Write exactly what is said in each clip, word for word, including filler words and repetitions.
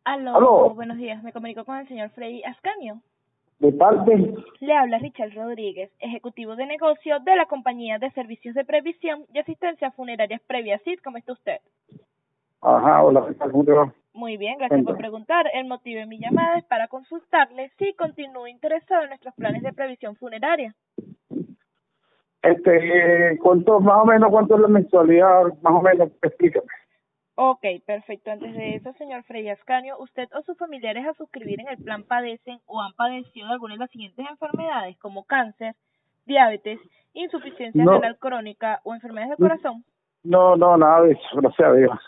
Aló, Aló, buenos días. Me comunico con el señor Freddy Ascanio. de parte. Le habla Richard Rodríguez, ejecutivo de negocio de la compañía de servicios de previsión y asistencia funeraria Previa C I D. ¿Cómo está usted? Ajá, hola, ¿qué tal? ¿Cómo te va? Muy bien, gracias por Cuéntame. preguntar. El motivo de mi llamada es para consultarle si continúa interesado en nuestros planes de previsión funeraria. Este, eh, ¿cuánto, más o menos, cuánto es la mensualidad? Más o menos, explícame. Ok, perfecto. Antes de eso, señor Freddy Ascanio, ¿usted o sus familiares a suscribir en el plan padecen o han padecido de alguna de las siguientes enfermedades como cáncer, diabetes, insuficiencia No, renal crónica o enfermedades del corazón? no, no, nada de eso, gracias a Dios.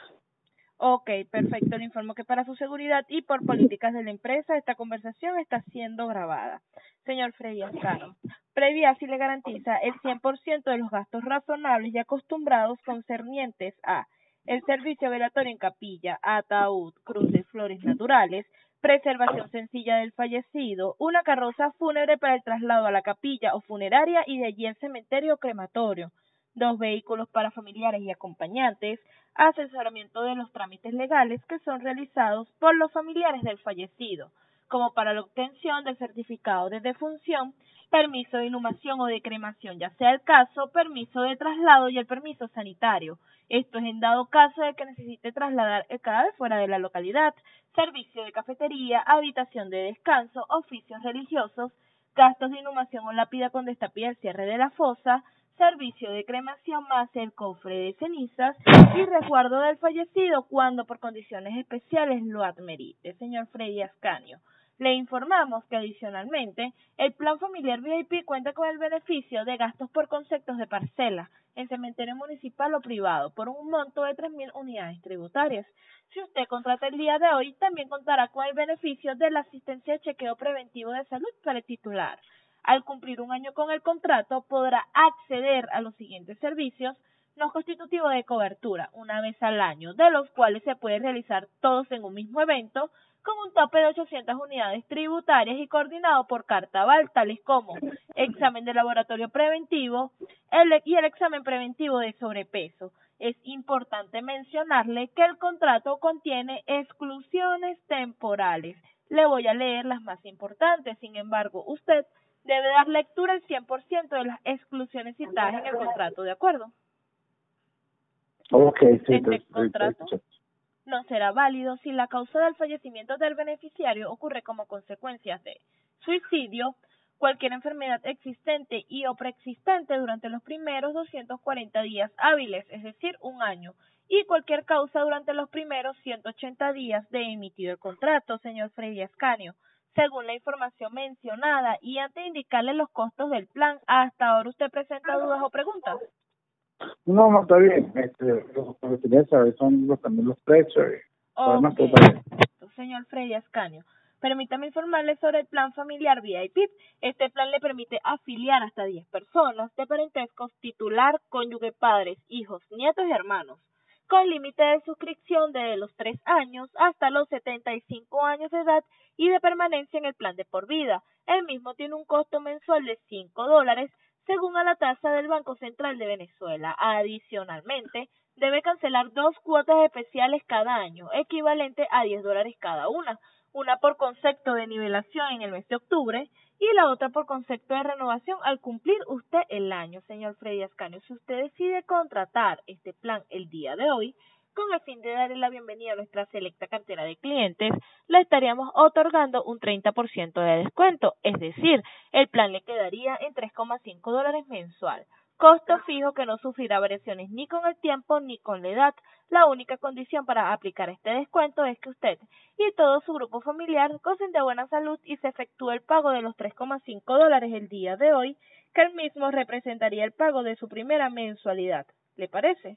Ok, perfecto. Le informo que para su seguridad y por políticas de la empresa, esta conversación está siendo grabada. Señor Freddy Ascanio, Previa sí le garantiza el cien por ciento de los gastos razonables y acostumbrados concernientes a el servicio velatorio en capilla, ataúd, cruz de flores naturales, preservación sencilla del fallecido, una carroza fúnebre para el traslado a la capilla o funeraria y de allí al cementerio o crematorio, dos vehículos para familiares y acompañantes, asesoramiento de los trámites legales que son realizados por los familiares del fallecido, como para la obtención del certificado de defunción, permiso de inhumación o de cremación, ya sea el caso, permiso de traslado y el permiso sanitario. Esto es en dado caso de que necesite trasladar el cadáver fuera de la localidad, servicio de cafetería, habitación de descanso, oficios religiosos, gastos de inhumación o lápida con destapida al cierre de la fosa, servicio de cremación más el cofre de cenizas y resguardo del fallecido cuando por condiciones especiales lo admerite. Señor Freddy Ascanio, le informamos que adicionalmente el plan familiar V I P cuenta con el beneficio de gastos por conceptos de parcela en cementerio municipal o privado por un monto de tres mil unidades tributarias. Si usted contrata el día de hoy, también contará con el beneficio de la asistencia de chequeo preventivo de salud para el titular. Al cumplir un año con el contrato, podrá acceder a los siguientes servicios no constitutivos de cobertura una vez al año, de los cuales se puede realizar todos en un mismo evento, con un tope de ochocientas unidades tributarias y coordinado por cartaval, tales como examen de laboratorio preventivo el, y el examen preventivo de sobrepeso. Es importante mencionarle que el contrato contiene exclusiones temporales. Le voy a leer las más importantes, sin embargo, usted debe dar lectura al cien por ciento de las exclusiones citadas en el contrato, ¿de acuerdo? Ok, sí, Este te, te, contrato te- no será válido si la causa del fallecimiento del beneficiario ocurre como consecuencia de suicidio, cualquier enfermedad existente y o preexistente durante los primeros doscientos cuarenta días hábiles, es decir, un año, y cualquier causa durante los primeros ciento ochenta días de emitido el contrato, señor Freddy Ascanio. Según la información mencionada y antes de indicarle los costos del plan, ¿hasta ahora usted presenta dudas o preguntas? No, no, está bien. Este, lo que quería saber son los, también los precios. Y además, Ok, todo está bien. perfecto, señor Freddy Ascanio. Permítame informarle sobre el plan familiar V I P. Este plan le permite afiliar hasta diez personas de parentescos titular, cónyuge, padres, hijos, nietos y hermanos, con límite de suscripción desde los tres años hasta los setenta y cinco años de edad y de permanencia en el plan de por vida. El mismo tiene un costo mensual de cinco dólares según a la tasa del Banco Central de Venezuela. Adicionalmente, debe cancelar dos cuotas especiales cada año, equivalente a diez dólares cada una, una por concepto de nivelación en el mes de octubre y la otra por concepto de renovación al cumplir usted el año, señor Freddy Ascanio. Si usted decide contratar este plan el día de hoy, con el fin de darle la bienvenida a nuestra selecta cartera de clientes, le estaríamos otorgando un treinta por ciento de descuento, es decir, el plan le quedaría en tres coma cinco dólares mensual. Costo fijo que no sufrirá variaciones ni con el tiempo ni con la edad. La única condición para aplicar este descuento es que usted y todo su grupo familiar gocen de buena salud y se efectúe el pago de los tres coma cinco dólares el día de hoy, que el mismo representaría el pago de su primera mensualidad. ¿Le parece?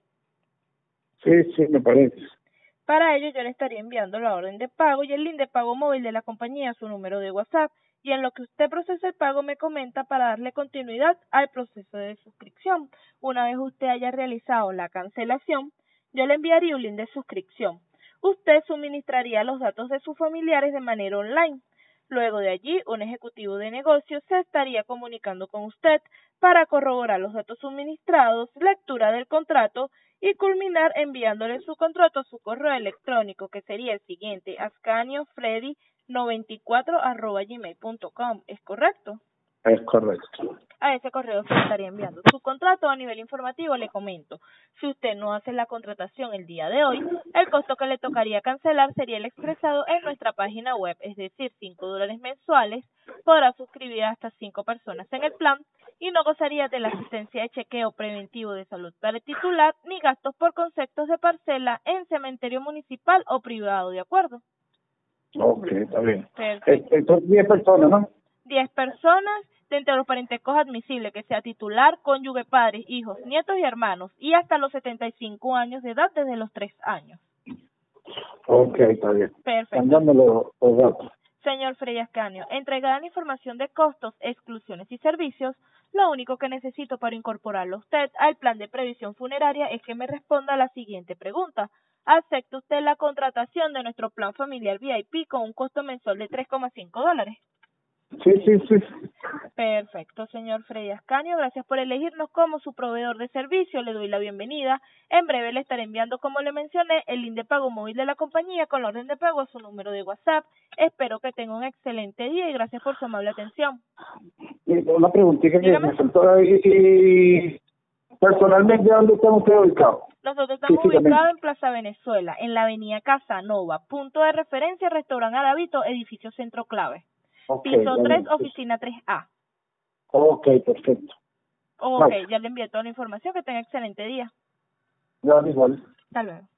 Sí, sí, me parece. Para ello yo le estaría enviando la orden de pago y el link de pago móvil de la compañía a su número de WhatsApp, y en lo que usted procesa el pago me comenta para darle continuidad al proceso de suscripción. Una vez usted haya realizado la cancelación, yo le enviaría un link de suscripción. Usted suministraría los datos de sus familiares de manera online. Luego de allí, un ejecutivo de negocios se estaría comunicando con usted para corroborar los datos suministrados, lectura del contrato y culminar enviándole su contrato a su correo electrónico, que sería el siguiente, ascaniofreddy noventa y cuatro arroba gmail punto com. ¿Es correcto? Es correcto. A ese correo se le estaría enviando su contrato. A nivel informativo le comento, si usted no hace la contratación el día de hoy, el costo que le tocaría cancelar sería el expresado en nuestra página web, es decir, cinco dólares mensuales, podrá suscribir hasta cinco personas en el plan y no gozaría de la asistencia de chequeo preventivo de salud para el titular ni gastos por conceptos de parcela en cementerio municipal o privado, ¿de acuerdo? Ok, está bien. Perfecto. Entonces, diez personas, ¿no? diez personas, de entre los parentescos admisibles, que sea titular, cónyuge, padres, hijos, nietos y hermanos, y hasta los setenta y cinco años de edad desde los tres años. Ok, está bien. Perfecto. Mándamelo los datos. Señor Frei Ascanio, entregar la información de costos, exclusiones y servicios, lo único que necesito para incorporarlo usted al plan de previsión funeraria es que me responda a la siguiente pregunta. ¿Acepta usted la contratación de nuestro plan familiar V I P con un costo mensual de tres coma cinco dólares? Sí, sí, sí. Perfecto, señor Frei Ascanio. Gracias por elegirnos como su proveedor de servicio. Le doy la bienvenida. En breve le estaré enviando, como le mencioné, el link de pago móvil de la compañía con la orden de pago a su número de WhatsApp. Espero que tenga un excelente día y gracias por su amable atención. Y una preguntita que Dígame. me faltó ahí. Y personalmente, ¿dónde están ustedes ubicados? Nosotros estamos Físicamente. ubicados en Plaza Venezuela, en la avenida Casanova, punto de referencia, Restaurante Aravito, edificio Centro Clave. Okay, Piso ya tres, bien. oficina tres A. Ok, perfecto. Ok, Vale. ya le envié toda la información. Que tenga excelente día. Ya igual. Hasta luego.